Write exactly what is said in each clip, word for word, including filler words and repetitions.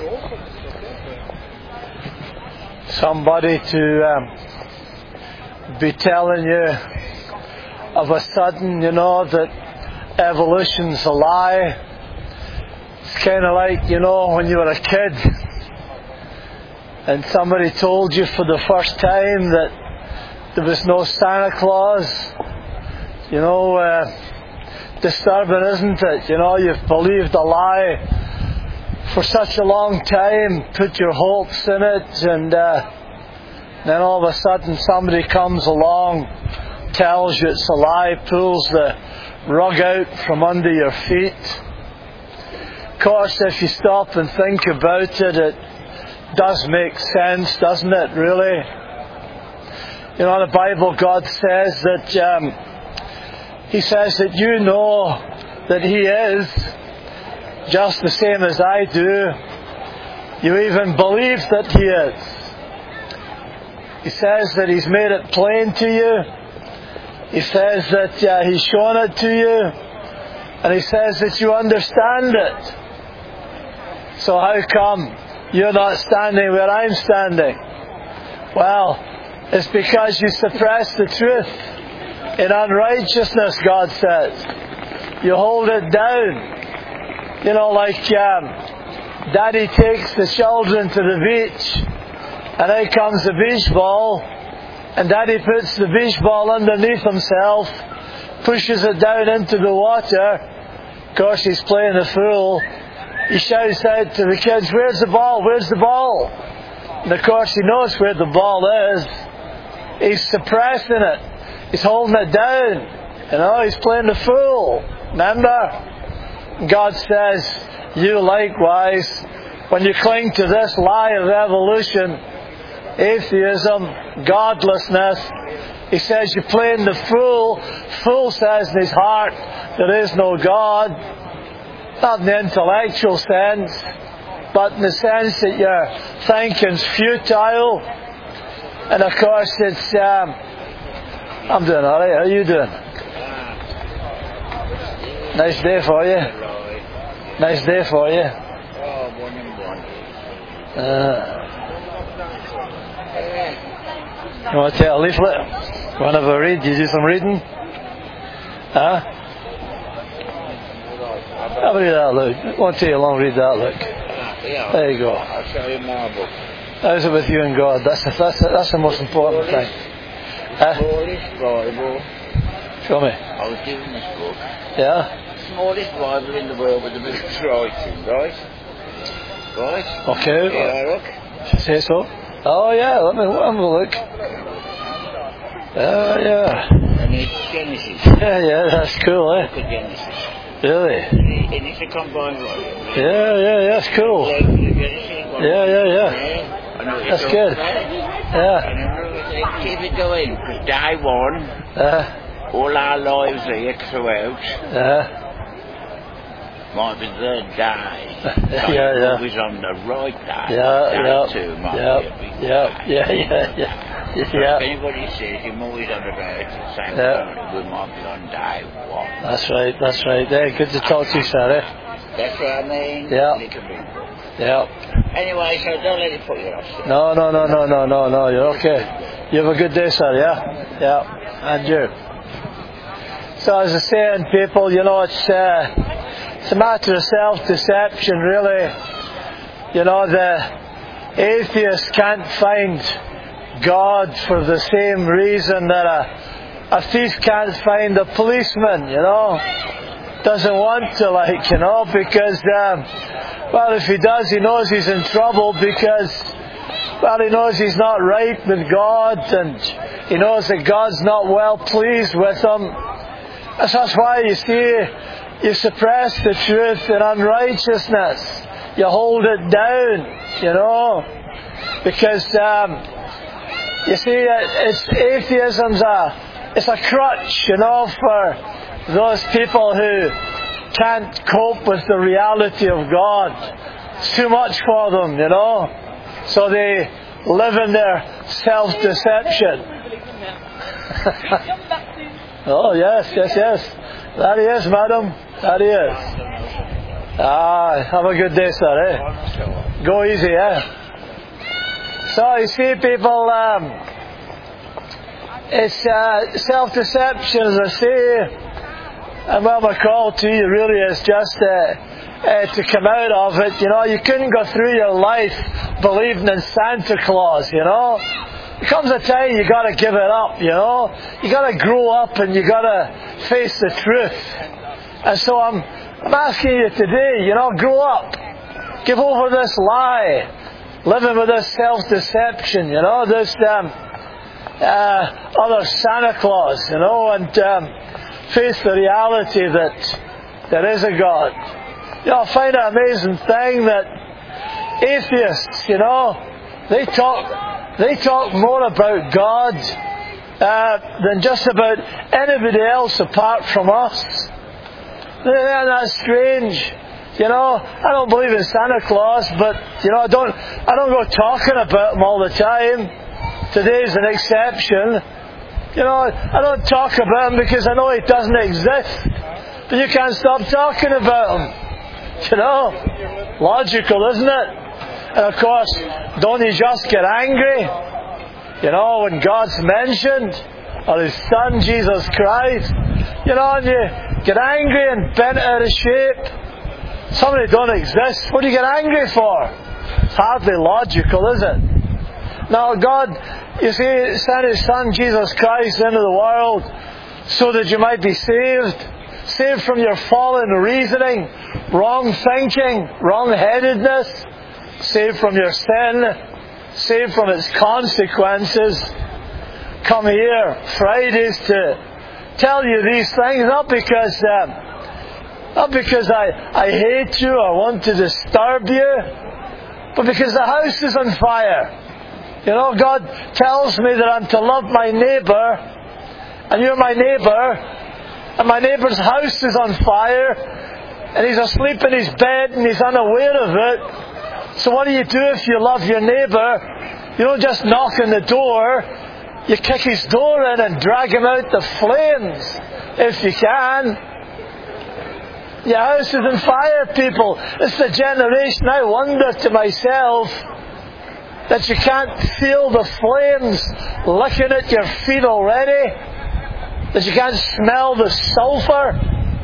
Somebody to um, be telling you of a sudden, you know, that evolution's a lie. It's kind of like, you know, when you were a kid and somebody told you for the first time that there was no Santa Claus. You know, uh, disturbing, isn't it? You know, you've believed a lie for such a long time, put your hopes in it, and uh, then all of a sudden somebody comes along, tells you it's a lie, pulls the rug out from under your feet. Of course, if you stop and think about it, it does make sense, doesn't it, really? You know, in the Bible, God says that um, He says that you know that He is just the same as I do. You even believe that He is. He says that He's made it plain to you. He says that uh, He's shown it to you. And He says that you understand it. So how come you're not standing where I'm standing? Well, it's because you suppress the truth. In unrighteousness, God says. You hold it down. You know, like um, Daddy takes the children to the beach, and out comes the beach ball, and Daddy puts the beach ball underneath himself, pushes it down into the water. Of course, he's playing the fool. He shouts out to the kids, "Where's the ball? Where's the ball?" And of course, he knows where the ball is. He's suppressing it. He's holding it down. You know, he's playing the fool. Remember? God says, you likewise, when you cling to this lie of evolution, atheism, godlessness, He says you're playing the fool. Fool says in his heart, there is no God. Not in the intellectual sense, but in the sense that your thinking's futile. And of course it's, um, I'm doing alright, how are you doing? Nice day for you. Nice day for you. Uh, you want to take a leaflet? You want to have a read? You do some reading? Huh? Have a read that, look. It won't take you long, read that, look. There you go. I'll show you my book. How's it with you and God? That's the, that's the, that's the most important thing. Huh? Smallest Bible. Show me. I was given this book. Yeah? Smallest Bible in the world with the most writing, right? Right? Okay. Yeah, look. Say so? Oh yeah, let me have a look. Oh yeah. And it's Genesis. Yeah, yeah, that's cool, eh? Book of Genesis. Really? And it's a combined volume. Yeah, yeah, yeah, that's cool. Like the Genesis one. Yeah, yeah, yeah. I know what That's you're good. talking about. Yeah. And I'm keep it going, because day one, Uh, all our lives here throughout, uh, might be the day. So yeah, you're yeah. always on the right day. Yeah, day yeah, two might yeah, be a big yeah, day. yeah, yeah, yeah, So if yeah. anybody says you're always on the right at the same Yeah. time, we might be on day one. That's right, that's right. Yeah, good to talk to you, sir, eh? That's what I mean. Yeah. Little bit. Yeah. Anyway, so don't let it put you off. sir. No, no, no, no, no, no, no, you're okay. You have a good day, sir, yeah? Yeah, and you. So as I was saying, people, you know, it's, uh, it's a matter of self-deception, really. You know, the atheist can't find God for the same reason that a, a thief can't find a policeman, you know. Doesn't want to, like, you know, because, um, well, if he does, he knows he's in trouble because, well, he knows he's not right with God, and he knows that God's not well pleased with him. That's why, you see, you suppress the truth in unrighteousness. You hold it down, you know, because, um, you see, it's, atheism's a, it's a crutch, you know, for those people who can't cope with the reality of God. It's too much for them, you know. So they live in their self-deception. Oh, yes, yes, yes. That he is, madam. That he is. Ah, have a good day, sir, eh? Go easy, eh? So, you see, people, um, it's uh, self-deception, as I say, and well, my call to you really is just uh, uh, to come out of it. You know, you couldn't go through your life believing in Santa Claus, you know. There comes a time you got to give it up, you know. You got to grow up and you got to face the truth. And so I'm, I'm asking you today, you know, grow up. Give over this lie. Living with this self-deception, you know, this um, uh, other Santa Claus, you know, and um, face the reality that there is a God. You know, I find it an amazing thing that atheists, you know, they talk they talk more about God uh, than just about anybody else apart from us. Isn't that strange? You know, I don't believe in Santa Claus, but you know, I don't I don't go talking about him all the time. Today's an exception. You know, I don't talk about him because I know he doesn't exist. But you can't stop talking about him. You know, logical, isn't it? And of course, don't you just get angry? You know, when God's mentioned, or His Son, Jesus Christ, you know, and you get angry and bent out of shape. Somebody don't exist. What do you get angry for? It's hardly logical, is it? Now, God, you see, sent His Son, Jesus Christ, into the world so that you might be saved. Saved from your fallen reasoning, wrong thinking, wrong-headedness. Saved from your sin. Saved from its consequences. Come here Fridays to tell you these things, not because um, not because I, I hate you or want to disturb you, but because the house is on fire. You know, God tells me that I'm to love my neighbour, and you're my neighbour, and my neighbour's house is on fire, and he's asleep in his bed and he's unaware of it. So what do you do if you love your neighbour? You don't just knock on the door, you kick his door in and drag him out the flames, if you can. Your house is on fire, people. It's the generation, I wonder to myself, that you can't feel the flames licking at your feet already? That you can't smell the sulphur?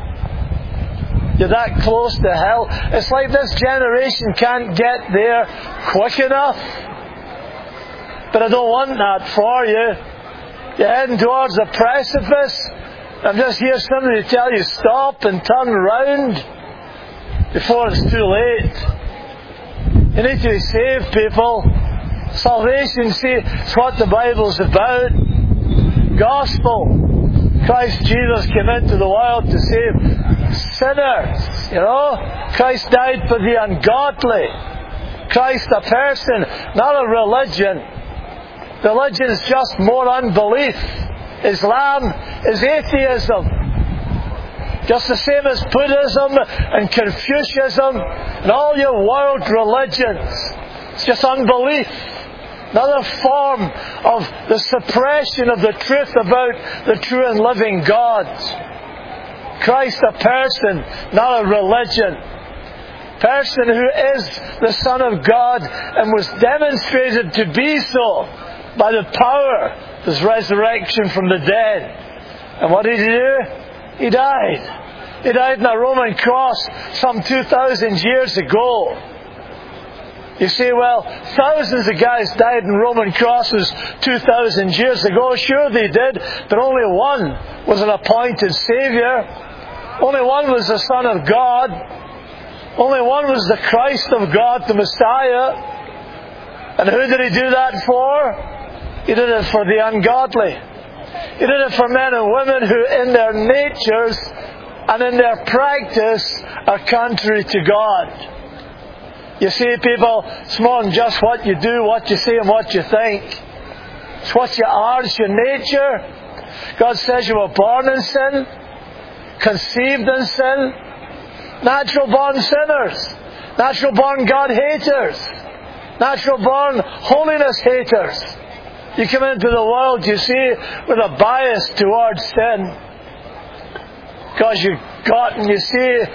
You're that close to hell. It's like this generation can't get there quick enough. But I don't want that for you. You're heading towards a precipice. I'm just here somebody to tell you stop and turn around before it's too late. You need to be saved, people. Salvation, see, it's what the Bible's about. Gospel. Christ Jesus came into the world to save sinners. You know? Christ died for the ungodly. Christ a person, not a religion. Religion's just more unbelief. Islam is atheism. Just the same as Buddhism and Confucianism and all your world religions. It's just unbelief. Another form of the suppression of the truth about the true and living God. Christ a person, not a religion. Person who is the Son of God and was demonstrated to be so by the power of His resurrection from the dead. And what did He do? He died. He died on a Roman cross some two thousand years ago. You say, well, thousands of guys died in Roman crosses two thousand years ago. Sure they did, but only one was an appointed Saviour. Only one was the Son of God. Only one was the Christ of God, the Messiah. And who did He do that for? He did it for the ungodly. He did it for men and women who in their natures and in their practice are contrary to God. You see, people, it's more than just what you do, what you say and what you think. It's what you are, it's your nature. God says you were born in sin, conceived in sin, natural born sinners, natural born God haters, natural born holiness haters. You come into the world, you see, with a bias towards sin. Because you've gotten, you see,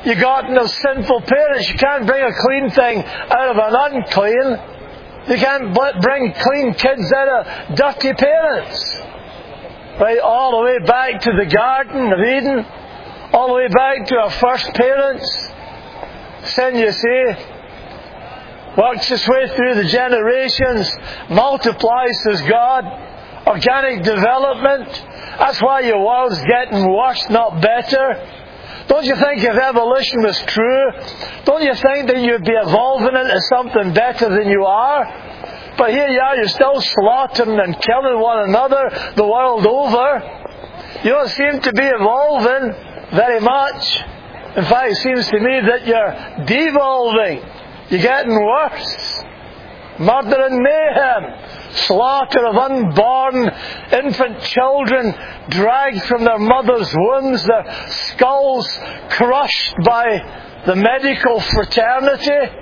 you gotten of sinful parents. You can't bring a clean thing out of an unclean. You can't bring clean kids out of dirty parents. Right, all the way back to the Garden of Eden, all the way back to our first parents. Sin, you see, works its way through the generations, multiplies, says God. Organic development. That's why your world's getting worse, not better. Don't you think if evolution was true, don't you think that you'd be evolving into something better than you are? But here you are, you're still slaughtering and killing one another the world over. You don't seem to be evolving very much. In fact, it seems to me that you're devolving. You're getting worse. Murder and mayhem. Slaughter of unborn infant children dragged from their mother's wombs, their skulls crushed by the medical fraternity.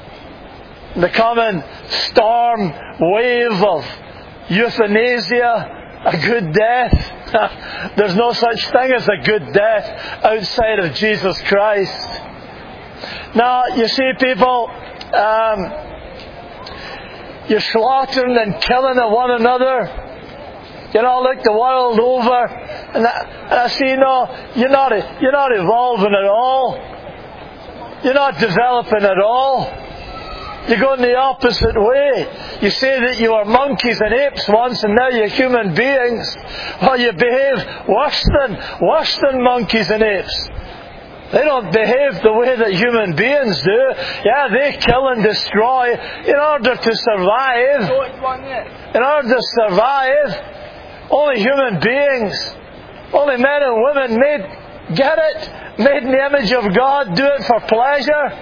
The coming storm wave of euthanasia, a good death. There's no such thing as a good death outside of Jesus Christ. Now, you see, people, um, you're slaughtering and killing one another. You know, look the world over, and I, and I see, no, you're not, you're not evolving at all. You're not developing at all. You're going the opposite way. You say that you were monkeys and apes once, and now you're human beings. Well, you behave worse than worse than monkeys and apes. They don't behave the way that human beings do. Yeah, they kill and destroy in order to survive. In order to survive. Only human beings, only men and women made, get it? Made in the image of God, do it for pleasure.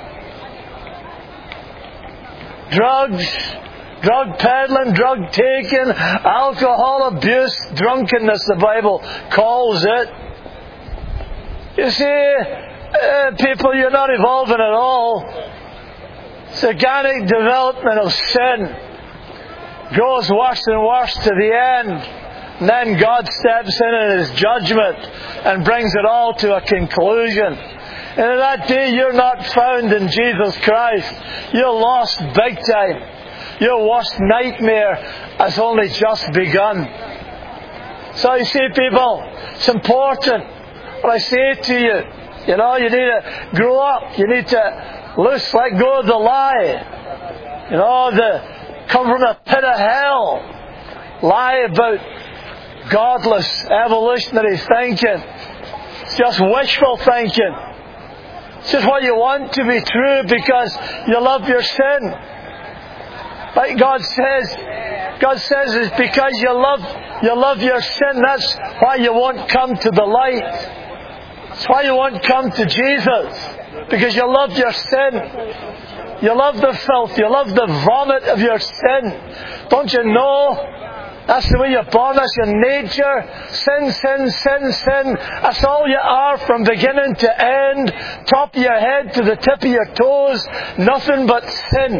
Drugs, drug peddling, drug taking, alcohol abuse, drunkenness, the Bible calls it. You see, uh, people, you're not evolving at all. It's organic development of sin. Goes worse and worse to the end. And then God steps in in His judgment and brings it all to a conclusion. And in that day you're not found in Jesus Christ. You're lost big time. Your worst nightmare has only just begun. So you see, people, it's important what I say to you. You know, you need to grow up. You need to loose, let go of the lie. You know, the come from a pit of hell. Lie about godless evolutionary thinking. It's just wishful thinking. It's just what you want to be true because you love your sin. Like God says, God says it's because you love you love your sin. That's why you won't come to the light. That's why you won't come to Jesus. Because you love your sin. You love the filth. You love the vomit of your sin. Don't you know? That's the way you're born. That's your nature. Sin, sin, sin, sin. That's all you are from beginning to end. Top of your head to the tip of your toes. Nothing but sin.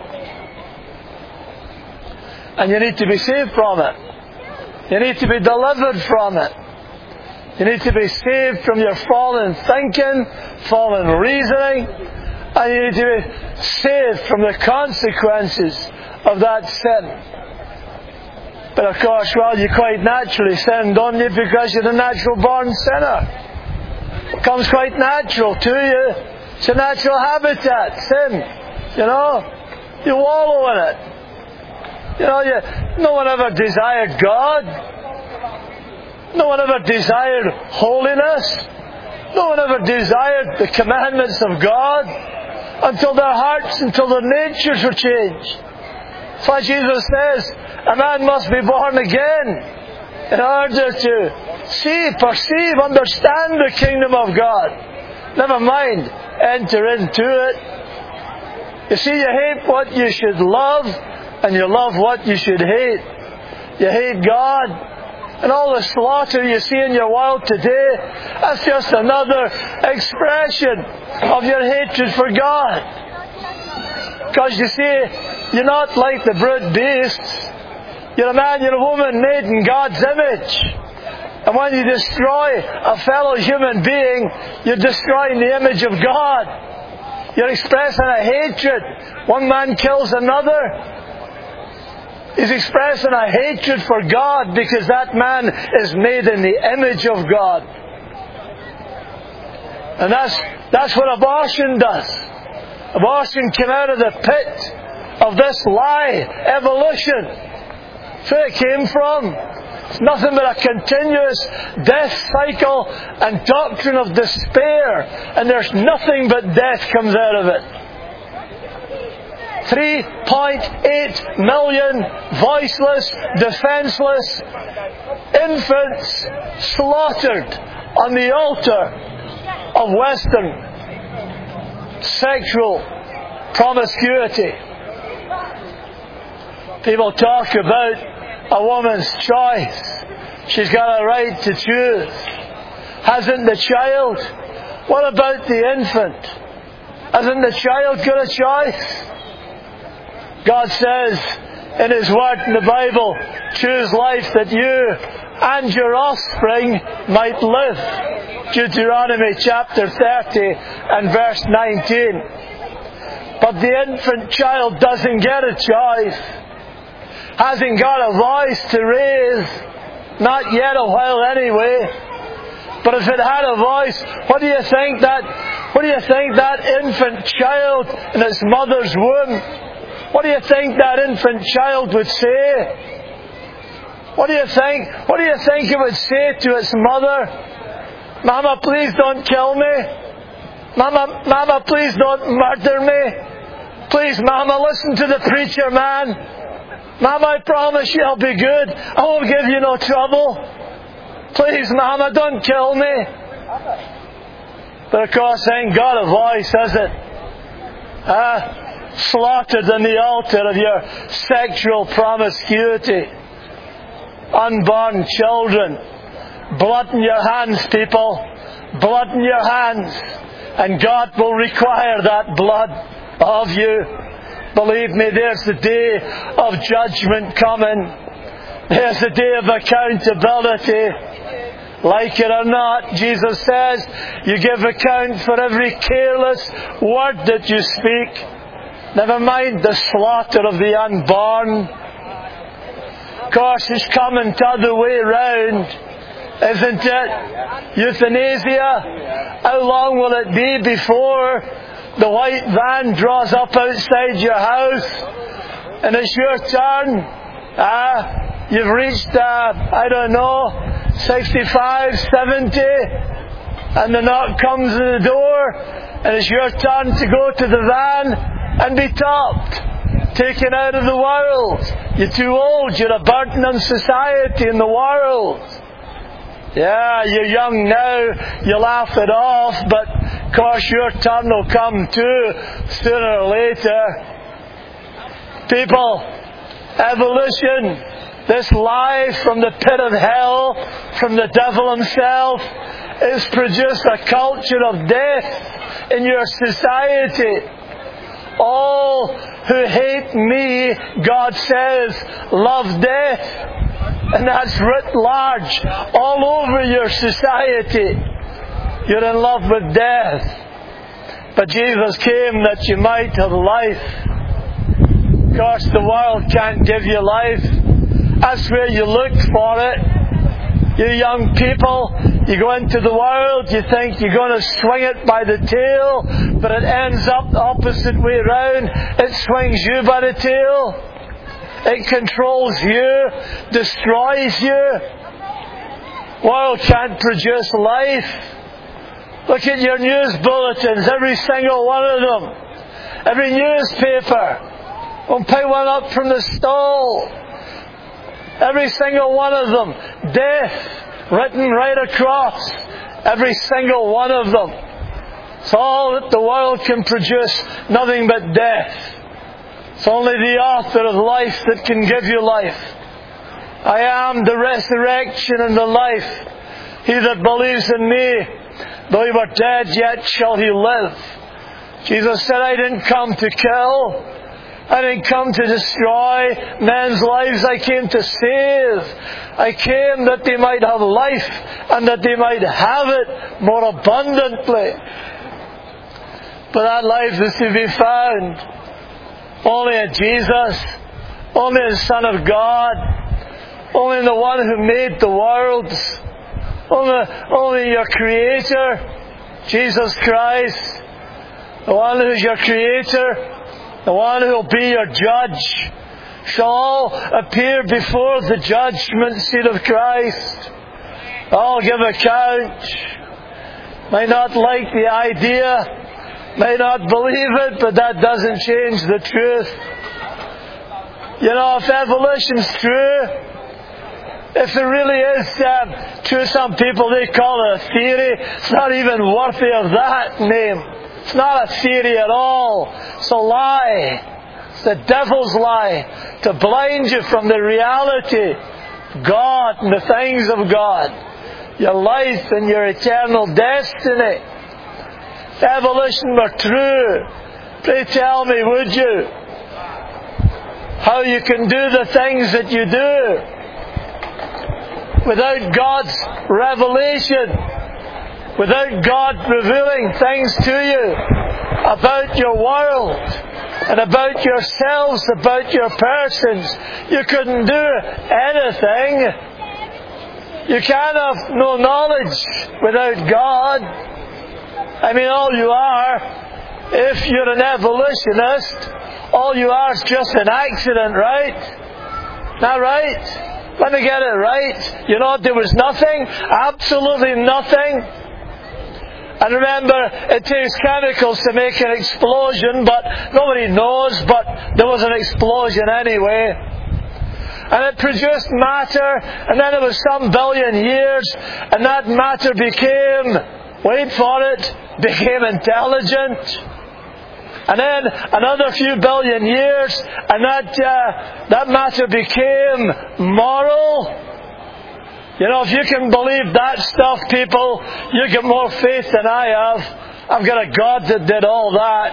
And you need to be saved from it. You need to be delivered from it. You need to be saved from your fallen thinking, fallen reasoning. And you need to be saved from the consequences of that sin. But of course, well, you quite naturally sin, don't you? Because you're a natural born sinner. It comes quite natural to you. It's a natural habitat, sin. You know? You wallow in it. You know, you, no one ever desired God. No one ever desired holiness. No one ever desired the commandments of God until their hearts, until their natures were changed. That's why Jesus says, a man must be born again in order to see, perceive, understand the kingdom of God. Never mind, enter into it. You see, you hate what you should love, and you love what you should hate. You hate God. And all the slaughter you see in your world today, that's just another expression of your hatred for God. Because you see, you're not like the brute beasts. You're a man, you're a woman made in God's image. And when you destroy a fellow human being, you're destroying the image of God. You're expressing a hatred. One man kills another. He's expressing a hatred for God because that man is made in the image of God. And that's, that's what abortion does. Abortion came out of the pit of this lie, evolution. That's where it came from. It's nothing but a continuous death cycle and doctrine of despair. And there's nothing but death comes out of it. three point eight million voiceless, defenseless infants slaughtered on the altar of Western sexual promiscuity. People talk about a woman's choice. She's got a right to choose. Hasn't the child? What about the infant? Hasn't the child got a choice? God says in His Word in the Bible, choose life that you and your offspring might live. Deuteronomy chapter thirty and verse nineteen. But the infant child doesn't get a choice. Hasn't got a voice to raise. Not yet a while anyway. But if it had a voice, what do you think that, what do you think that infant child in its mother's womb, what do you think that infant child would say? What do you think? What do you think it would say to its mother? Mama, please don't kill me. Mama, Mama, please don't murder me. Please, Mama, listen to the preacher man. Mama, I promise you I'll be good. I won't give you no trouble. Please, Mama, don't kill me. But of course, ain't got a voice, has it? Ah, slaughtered on the altar of your sexual promiscuity. Unborn children. Blood in your hands, people. Blood in your hands. And God will require that blood of you. Believe me, there's the day of judgment coming. There's the day of accountability. Like it or not, Jesus says, you give account for every careless word that you speak. Never mind the slaughter of the unborn. Of course, it's coming the other way round, isn't it? Euthanasia. How long will it be before the white van draws up outside your house and it's your turn? Ah, you've reached, uh, I don't know, sixty-five, seventy, and the knock comes at the door and it's your turn to go to the van and be topped, taken out of the world. You're too old, you're a burden on society and the world. Yeah, you're young now, you laugh it off, but of course your turn will come too, sooner or later. People, evolution, this lie from the pit of hell, from the devil himself, has produced a culture of death in your society. All who hate me, God says, love death. And that's writ large all over your society. You're in love with death. But Jesus came that you might have life. Of course, the world can't give you life. That's where you look for it. You young people, you go into the world, you think you're going to swing it by the tail, but it ends up the opposite way round. It swings you by the tail. It controls you, destroys you. World can't produce life. Look at your news bulletins, every single one of them. Every newspaper. We'll pick one up from the stall. Every single one of them. Death written right across. Every single one of them. It's all that the world can produce. Nothing but death. It's only the author of life that can give you life. I am the resurrection and the life. He that believes in me, though he were dead, yet shall he live. Jesus said, I didn't come to kill, I didn't come to destroy men's lives. I came to save. I came that they might have life and that they might have it more abundantly. But that life is to be found only in Jesus, only in the Son of God, only in the one who made the world, only, only your Creator, Jesus Christ, the one who's your Creator, the one who will be your judge, shall all appear before the judgment seat of Christ. All give account. May not like the idea, may not believe it, but that doesn't change the truth. You know, if evolution's true, if it really is um, true, some people, they call it a theory. It's not even worthy of that name. It's not a theory at all. It's a lie. It's the devil's lie to blind you from the reality of God and the things of God. Your life and your eternal destiny. If evolution were true, pray tell me, would you, how you can do the things that you do without God's revelation, without God revealing things to you about your world and about yourselves, about your persons. You couldn't do anything. You can't have no knowledge without God. I mean, all you are, if you're an evolutionist, all you are is just an accident, right? Not right? Let me get it right. You know, there was nothing, absolutely nothing. And remember, it takes chemicals to make an explosion, but nobody knows, but there was an explosion anyway. And it produced matter, and then it was some billion years, and that matter became, wait for it, became intelligent. And then another few billion years, and that uh, that matter became moral. You know, if you can believe that stuff, people, you get more faith than I have. I've got a God that did all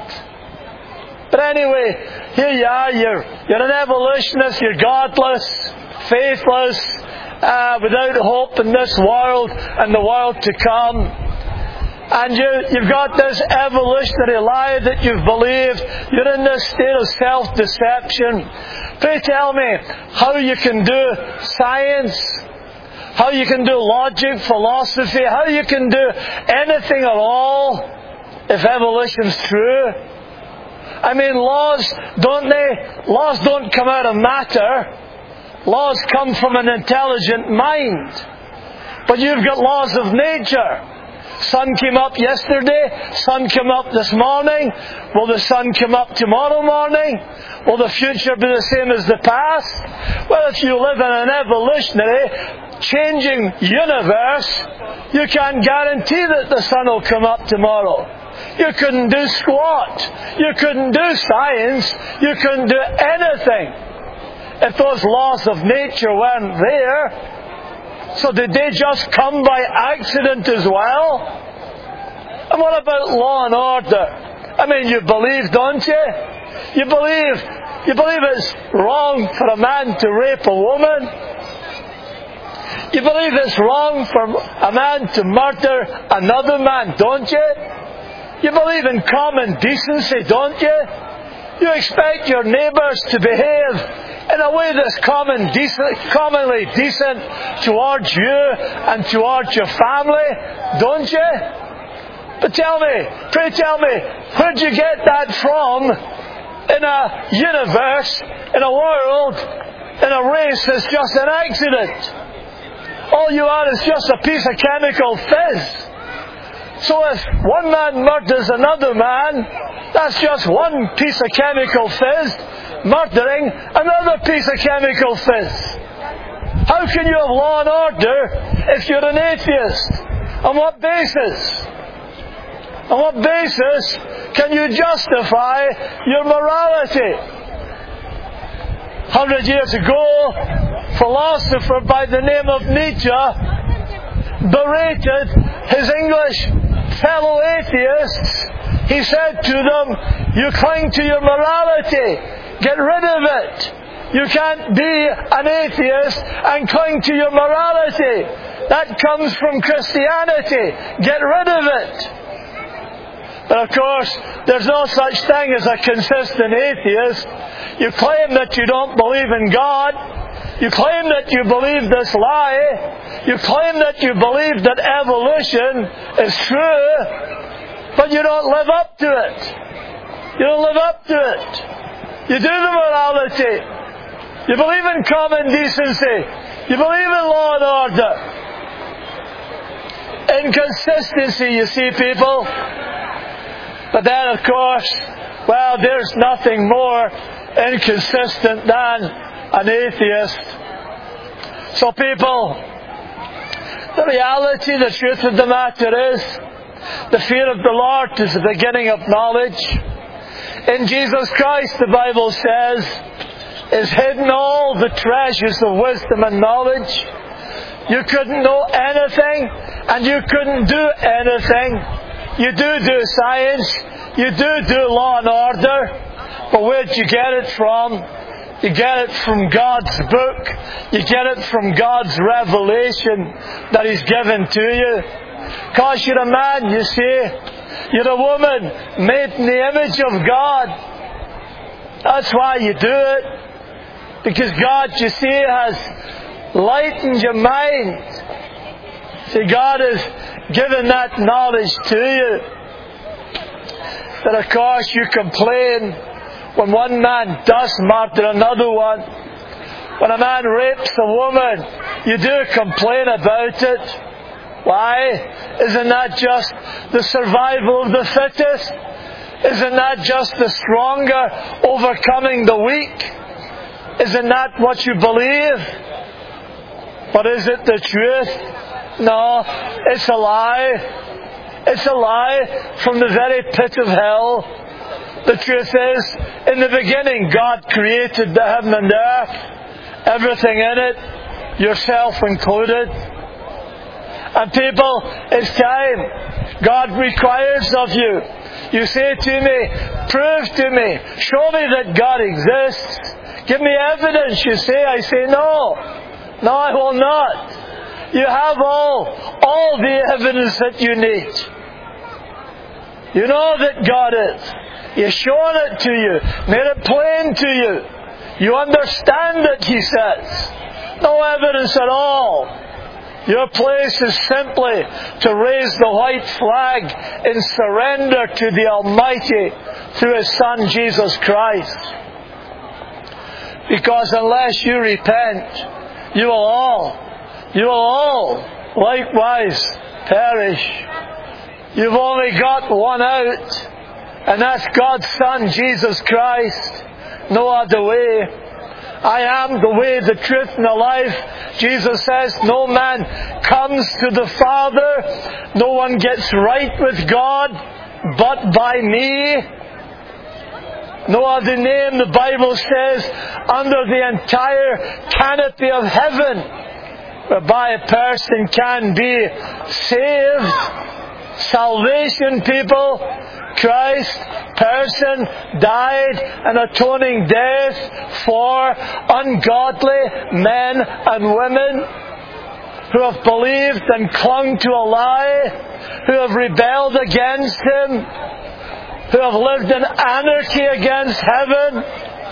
that. But anyway, here you are, you're, you're an evolutionist, you're godless, faithless, uh, without hope in this world and the world to come. And you, you've got this evolutionary lie that you've believed. You're in this state of self-deception. Pray tell me how you can do science, how you can do logic, philosophy, how you can do anything at all if evolution's true. I mean, laws, don't they? Laws don't come out of matter. Laws come from an intelligent mind. But you've got laws of nature. Sun came up yesterday, sun came up this morning. Will the sun come up tomorrow morning? Will the future be the same as the past? Well, if you live in an evolutionary, changing universe, you can't guarantee that the sun will come up tomorrow. You couldn't do squat. You couldn't do science. You couldn't do anything if those laws of nature weren't there. So did they just come by accident as well? And what about law and order? I mean, you believe, don't you? You believe, you believe it's wrong for a man to rape a woman? You believe it's wrong for a man to murder another man, don't you? You believe in common decency, don't you? You expect your neighbours to behave in a way that's common decent, commonly decent towards you and towards your family, don't you? But tell me, pray tell me, where'd you get that from in a universe, in a world, in a race that's just an accident? All you are is just a piece of chemical fizz. So if one man murders another man, that's just one piece of chemical fizz murdering another piece of chemical fizz. How can you have law and order if you're an atheist? On what basis? On what basis can you justify your morality? Hundred years ago, a philosopher by the name of Nietzsche berated his English fellow atheists. He said to them, you cling to your morality. Get rid of it. You can't be an atheist and cling to your morality. That comes from Christianity. Get rid of it. But of course, there's no such thing as a consistent atheist. You claim that you don't believe in God. You claim that you believe this lie. You claim that you believe that evolution is true. But you don't live up to it. You don't live up to it. You do the morality. You believe in common decency. You believe in law and order. Inconsistency, you see, people. But then, of course, well, there's nothing more inconsistent than an atheist. So, people, the reality, the truth of the matter is, the fear of the Lord is the beginning of knowledge. In Jesus Christ, the Bible says, is hidden all the treasures of wisdom and knowledge. You couldn't know anything, and you couldn't do anything. You do do science, you do do law and order, but where'd you get it from? You get it from God's book. You get it from God's revelation that He's given to you. Because you're a man, you see. You're a woman made in the image of God. That's why you do it. Because God, you see, has lightened your mind. See, God has given that knowledge to you. But of course you complain when one man does murder another one. When a man rapes a woman, you do complain about it. Why? Isn't that just the survival of the fittest? Isn't that just the stronger overcoming the weak? Isn't that what you believe? But is it the truth? No, it's a lie. It's a lie from the very pit of hell. The truth is, in the beginning, God created the heaven and earth, everything in it, yourself included. And people, it's time. God requires of you. You say to me, prove to me, show me that God exists. Give me evidence, you say. I say, no. No, I will not. You have all, all the evidence that you need. You know that God is. He's shown it to you, made it plain to you. You understand it, He says. No evidence at all. Your place is simply to raise the white flag in surrender to the Almighty through His Son, Jesus Christ. Because unless you repent, you will all, you will all likewise perish. You've only got one out, and that's God's Son, Jesus Christ. No other way. I am the way, the truth, and the life. Jesus says, no man comes to the Father, no one gets right with God, but by me. No other name, the Bible says, under the entire canopy of heaven, whereby a person can be saved. Salvation, people. Christ, person, died an atoning death for ungodly men and women who have believed and clung to a lie, who have rebelled against Him, who have lived in anarchy against heaven,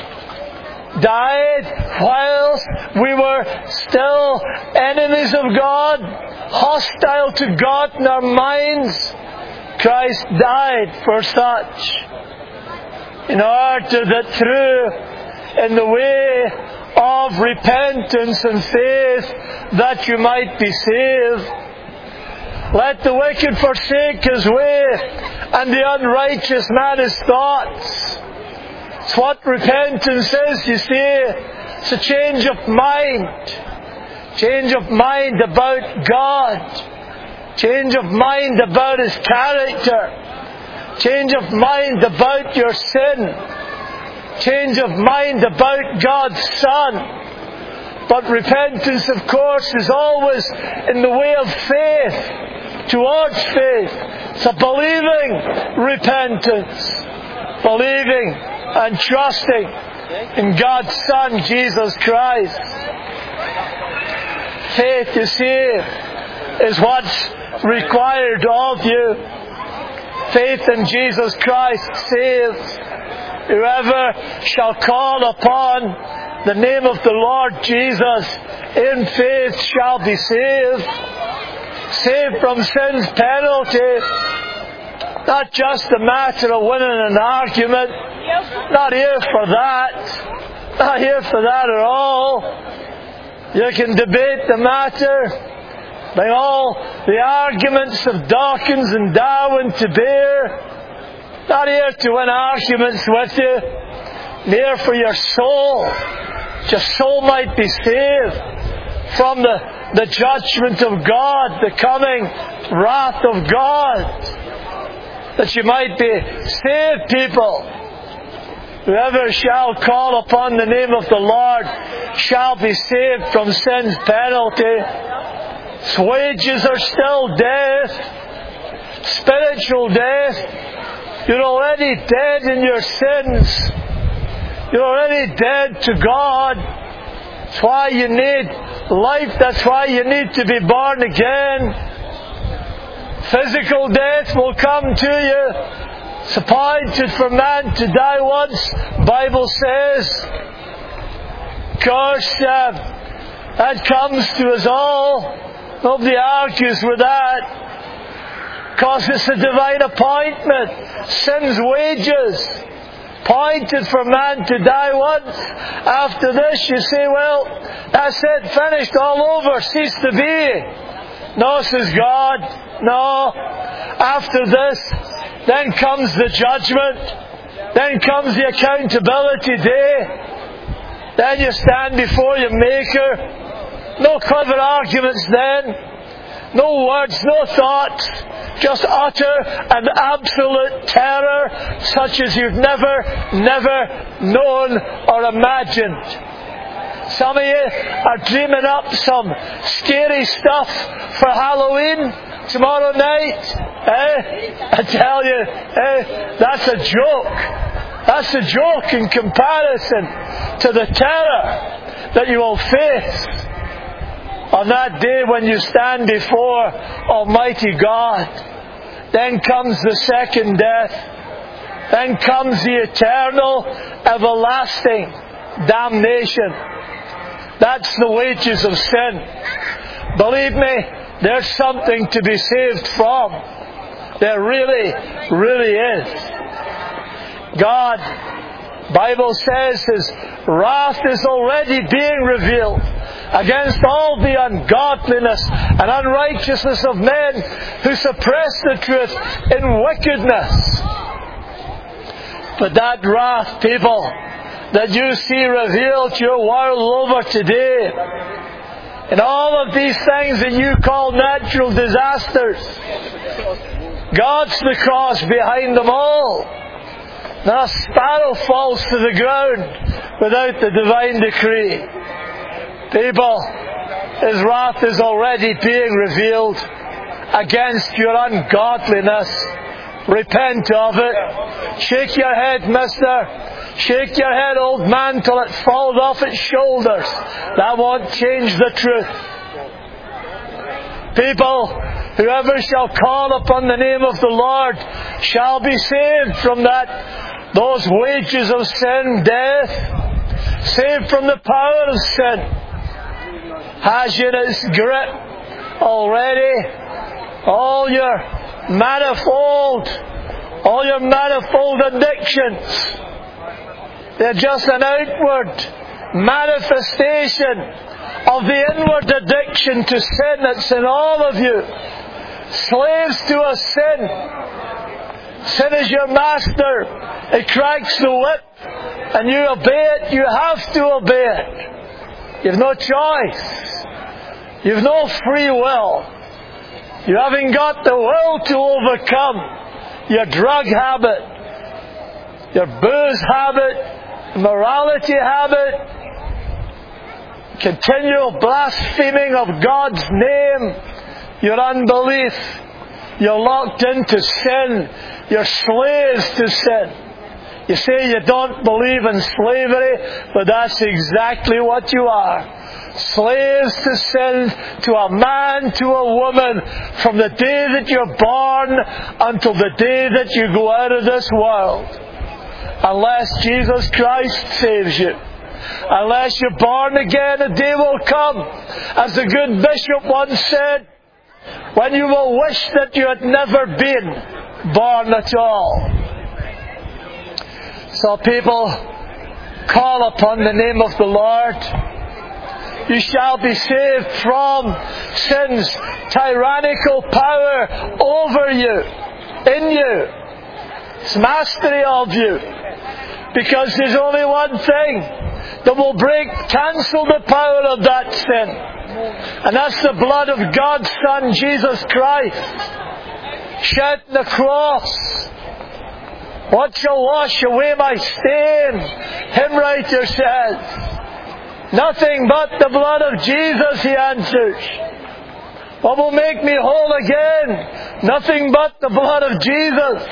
died whilst we were still enemies of God, hostile to God in our minds. Christ died for such, in order that through, in the way of repentance and faith, that you might be saved. Let the wicked forsake his way, and the unrighteous man his thoughts. It's what repentance is, you see. It's a change of mind. Change of mind about God. Change of mind about His character. Change of mind about your sin. Change of mind about God's Son. But repentance, of course, is always in the way of faith, towards faith. It's a believing repentance. Believing and trusting in God's Son, Jesus Christ. Faith, you see, is what's required of you. Faith in Jesus Christ saves. Whoever shall call upon the name of the Lord Jesus in faith shall be saved. Saved from sin's penalty. Not just a matter of winning an argument. Not here for that. Not here for that at all. You can debate the matter. Bring all the arguments of Dawkins and Darwin to bear. Not here to win arguments with you. Here for your soul. Your soul might be saved from the, the judgment of God, the coming wrath of God. That you might be saved, people. Whoever shall call upon the name of the Lord shall be saved from sin's penalty. Its wages are still death. Spiritual death. You're already dead in your sins. You're already dead to God. That's why you need life. That's why you need to be born again. Physical death will come to you. It's appointed for man to die once, Bible says. Of course, uh, that comes to us all. Nobody argues with that. Because it's a divine appointment. Sin's wages. Appointed for man to die once. After this, you say, well, that's it, finished, all over, cease to be. No, says God. No. After this, then comes the judgment. Then comes the accountability day. Then you stand before your Maker. No clever arguments then. No words, no thoughts. Just utter and absolute terror such as you've never, never known or imagined. Some of you are dreaming up some scary stuff for Halloween tomorrow night. Eh? I tell you, eh, that's a joke. That's a joke in comparison to the terror that you will face on that day when you stand before Almighty God. Then comes the second death. Then comes the eternal, everlasting damnation. That's the wages of sin. Believe me, there's something to be saved from. There really, really is. God, Bible says, His wrath is already being revealed against all the ungodliness and unrighteousness of men who suppress the truth in wickedness. But that wrath, people, that you see revealed to your world over today, and all of these things that you call natural disasters, God's the cause behind them all. Not a sparrow falls to the ground without the divine decree. People, His wrath is already being revealed against your ungodliness. Repent of it. Shake your head, mister. Shake your head, old man, till it falls off its shoulders. That won't change the truth. People, whoever shall call upon the name of the Lord shall be saved from that, those wages of sin, death. Saved from the power of sin. Has you in its grip already? All your manifold, all your manifold addictions. They're just an outward manifestation of the inward addiction to sin that's in all of you. Slaves to a sin. Sin is your master. It cracks the whip and you obey it. You have to obey it. You've no choice. You've no free will. You haven't got the will to overcome your drug habit, your booze habit, morality habit, continual blaspheming of God's name, your unbelief. You're locked into sin. You're slaves to sin. You say you don't believe in slavery, but that's exactly what you are. Slaves to sin, to a man, to a woman, from the day that you're born until the day that you go out of this world. Unless Jesus Christ saves you. Unless you're born again, a day will come, as the good bishop once said, when you will wish that you had never been born at all. So people, call upon the name of the Lord. You shall be saved from sin's tyrannical power over you, in you, its mastery of you. Because there's only one thing that will break, cancel the power of that sin. And that's the blood of God's Son, Jesus Christ, shed on the cross. What shall wash away my stain? Hymn writer says. Nothing but the blood of Jesus, he answers. What will make me whole again? Nothing but the blood of Jesus.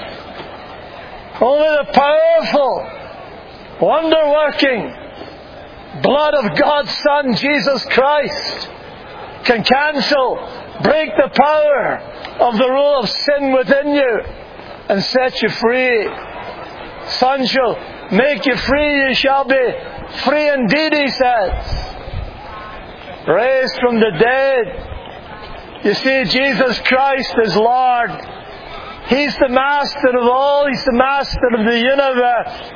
Only the powerful, wonder-working blood of God's Son, Jesus Christ, can cancel, break the power of the rule of sin within you and set you free. Son shall make you free, you shall be free indeed, he says. Raised from the dead. You see, Jesus Christ is Lord. He's the Master of all. He's the Master of the universe.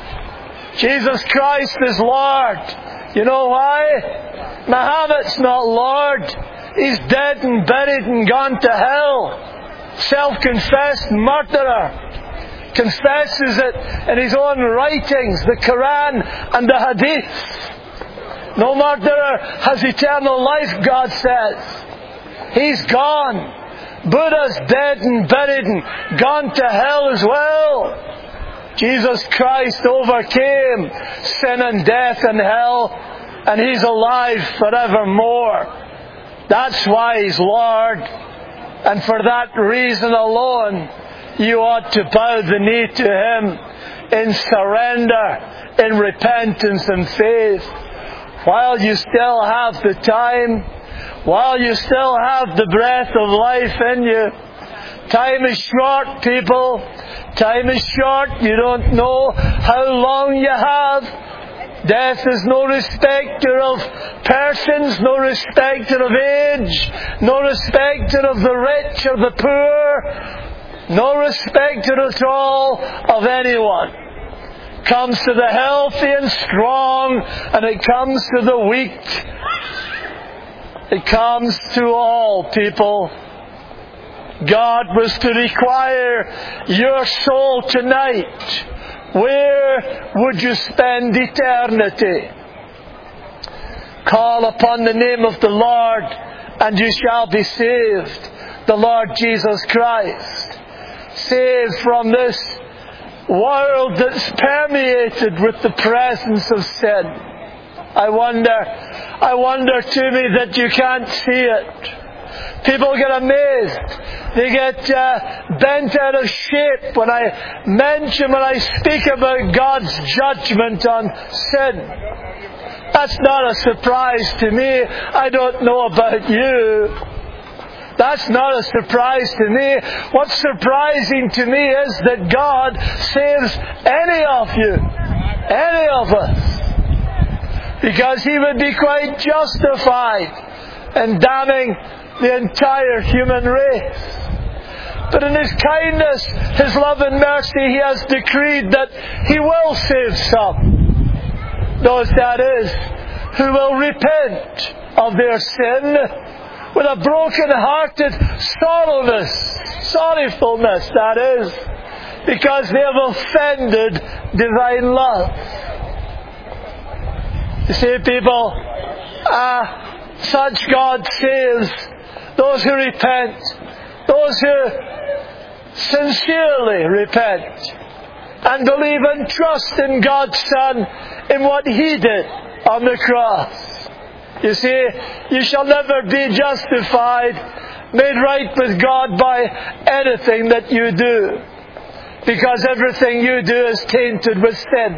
Jesus Christ is Lord. You know why? Muhammad's not Lord. He's dead and buried and gone to hell. Self-confessed murderer. Confesses it in his own writings, the Quran and the Hadith. No murderer has eternal life, God says. He's gone. Buddha's dead and buried and gone to hell as well. Jesus Christ overcame sin and death and hell, and He's alive forevermore. That's why He's Lord. And for that reason alone, you ought to bow the knee to Him in surrender, in repentance and faith. While you still have the time, while you still have the breath of life in you. Time is short, people. Time is short. You don't know how long you have. Death is no respecter of persons, no respecter of age, no respecter of the rich or the poor, no respecter at all of anyone. Comes to the healthy and strong, and it comes to the weak. It comes to all people. God was to require your soul tonight. Where would you spend eternity? Call upon the name of the Lord, and you shall be saved. The Lord Jesus Christ. Saved from this world that's permeated with the presence of sin. I wonder, I wonder to me that you can't see it. People get amazed. They get uh, bent out of shape when I mention, when I speak about God's judgment on sin. That's not a surprise to me. I don't know about you. That's not a surprise to me. What's surprising to me is that God saves any of you, any of us. Because He would be quite justified in damning the entire human race. But in His kindness, His love and mercy, He has decreed that He will save some. Those, that is, who will repent of their sin with a broken-hearted sorrowness, sorrowfulness, that is, because they have offended divine love. You see, people, uh, such God saves those who repent, those who sincerely repent and believe and trust in God's Son, in what He did on the cross. You see, you shall never be justified, made right with God by anything that you do. because everything you do is tainted with sin.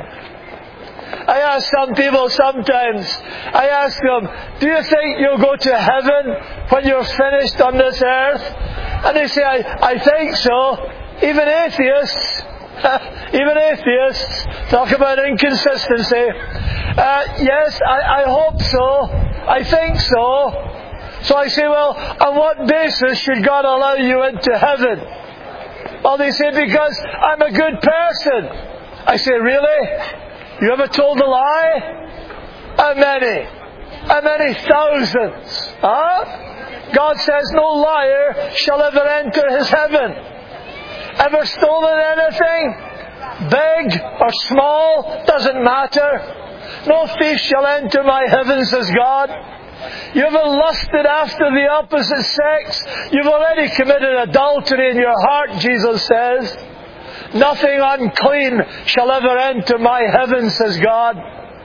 I ask some people sometimes, I ask them, do you think you'll go to heaven when you're finished on this earth? And they say, I, I think so. Even atheists, even atheists talk about inconsistency. Uh, yes, I, I hope so. I think so. So I say, well, on what basis should God allow you into heaven? Well, they say, because I'm a good person. I say, really? You ever told a lie? How many? How many thousands? Huh? God says no liar shall ever enter His heaven. Ever stolen anything? Big or small? Doesn't matter. No thief shall enter my heaven, says God. You ever lusted after the opposite sex? You've already committed adultery in your heart, Jesus says. Nothing unclean shall ever enter my heaven, says God.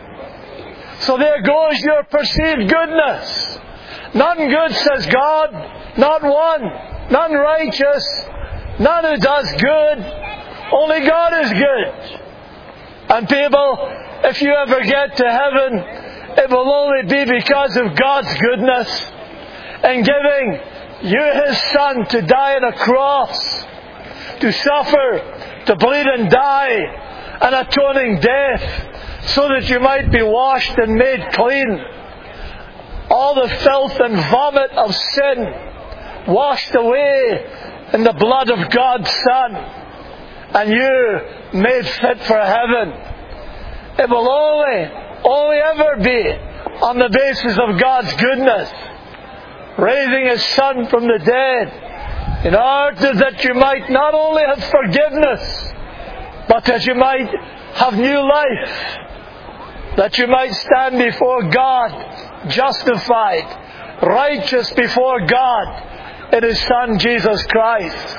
So there goes your perceived goodness. None good, says God. Not one. None righteous. None who does good. Only God is good. And people, if you ever get to heaven, it will only be because of God's goodness in giving you His Son to die on a cross, to suffer, to bleed and die an atoning death, so that you might be washed and made clean. All the filth and vomit of sin washed away in the blood of God's Son, and you made fit for heaven. It will only, only ever be on the basis of God's goodness, raising His Son from the dead, in order that you might not only have forgiveness, but that you might have new life, that you might stand before God justified, righteous before God in His Son Jesus Christ.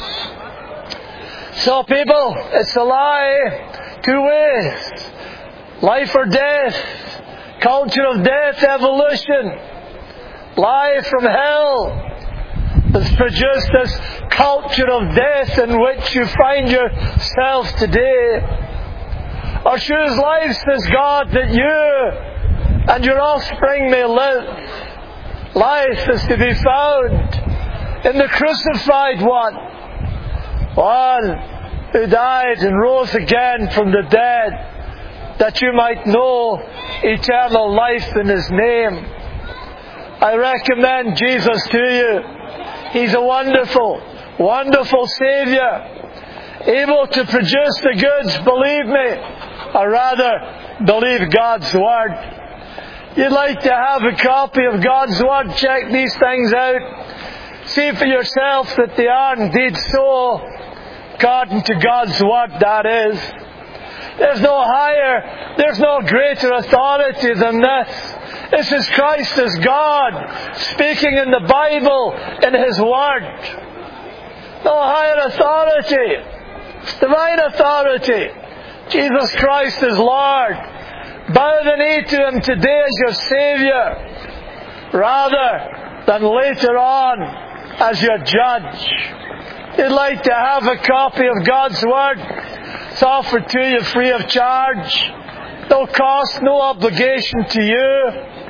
So people, it's a lie two ways. Life or death, culture of death, evolution, lie from hell. That's produced this culture of death in which you find yourself today. Or choose life, says God, that you and your offspring may live. Life is to be found in the crucified one, one who died and rose again from the dead, that you might know eternal life in His name. I recommend Jesus to you. He's a wonderful, wonderful Saviour, able to produce the goods, believe me, or rather, believe God's Word. You'd like to have a copy of God's Word, check these things out. See for yourself that they are indeed so, according to God's Word, that is. There's no higher, there's no greater authority than this. This is Christ as God, speaking in the Bible, in His Word. No higher authority. It's divine authority. Jesus Christ is Lord. Bow the knee to Him today as your Saviour, rather than later on as your Judge. You'd like to have a copy of God's Word? It's offered to you free of charge. No cost, no obligation to you.